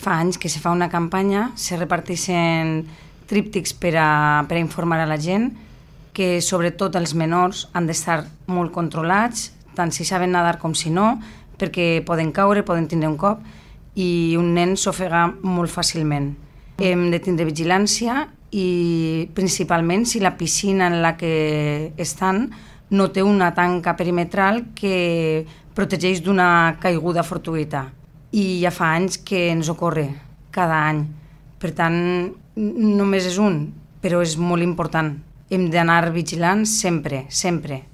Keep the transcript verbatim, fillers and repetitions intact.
Fa anys que se fa una campanya, se reparteixen tríptics per a, per a informar a la gent que sobretot els menors han d'estar molt controlats, tant si saben nedar com si no, perquè poden caure, poden tindre un cop i un nen s'ofega molt fàcilment. Hem de tindre vigilància i principalment si la piscina en la que estan no té una tanca perimetral que protegeix d'una caiguda fortuïta. I ja fa anys que ens ocorre, cada any. Per tant, només és un, però és molt important. Hem d'anar vigilant sempre, sempre.